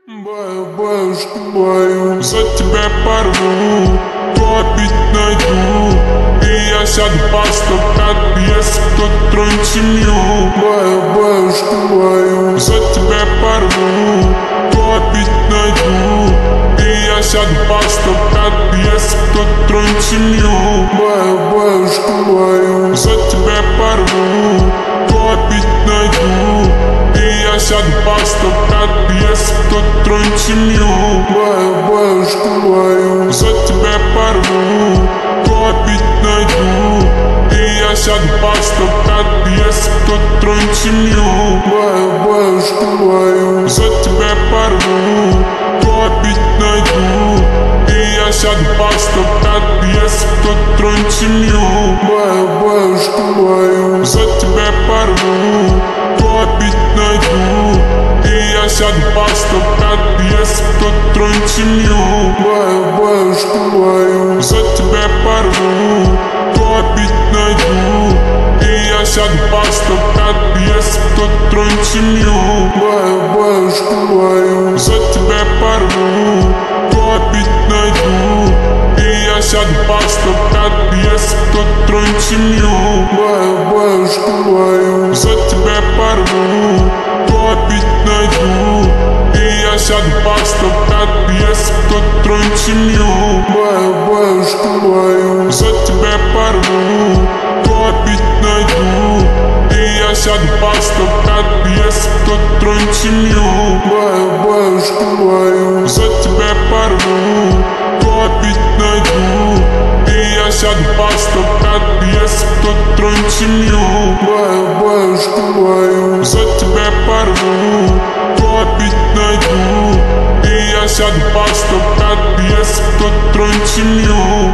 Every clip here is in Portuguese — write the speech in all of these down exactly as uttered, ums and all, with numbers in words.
Se tiver parvo, tô a beat na du e achado pasta prato e esse tô tronte mil. Se tiver parvo, tô a beat na du e achado pasta prato e esse tô tronte mil. Se tiver parvo, tô a beat na du e achado pasta prato e esse tô tronte mil. Se tiver parvo, tô a beat na du e achado pasta prato e esse tô tronte mil. Se tiver parvo, tô a beat na du e achado pasta prato e esse tô tronte mil. Se tiver parvo, tô a beat na du e achado pasta prato e esse tô tronte mil. Se tiver parvo, tô a beat na du e achado pasta prato e esse tô tronte mil. Se tiver parvo, tô a beat na du e achado pasta prato e esse tô tronte mil. Se tiver parvo, tô a beat na du e achado pasta prato e esse tô tronte mil. Se tiver parvo, tô a beat na du e achado pasta prato e esse tô tronte mil. Se tiver parvo, tô a beat na du e achado pasta prato e esse tô tronte mil. Se tiver parvo, tô a beat na du e achado pasta prato e esse tô tronte mil.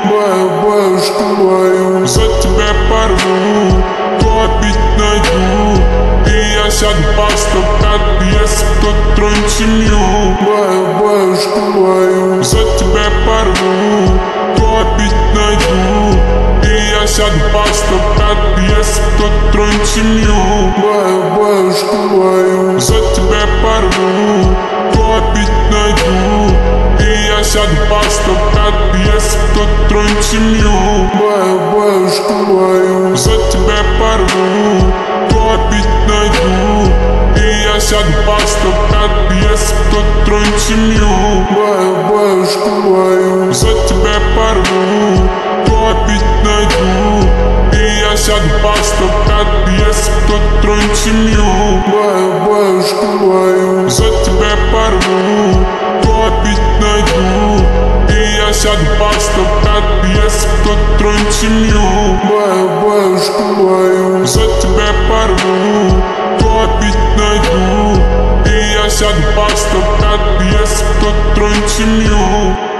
Se tiver parvo, tô a beat na du e achado pasta prato e esse tô tronte mil. Se tiver parvo, tô a beat na du e achado pasta prato e esse tô tronte mil. Se tiver parvo, tô a beat na du e achado pasta prato e esse tô tronte mil. Se tiver parvo, tô a beat na du e achado pasta prato e esse tô tronte mil. Se tiver parvo, tô a beat na du e achado pasta prato e esse tô tronte mil. Se tiver parvo, tô a beat na du e achado pasta prato e esse tô tronte mil. Se tiver parvo, tô a beat na du e achado pasta prato e esse tô tronte mil.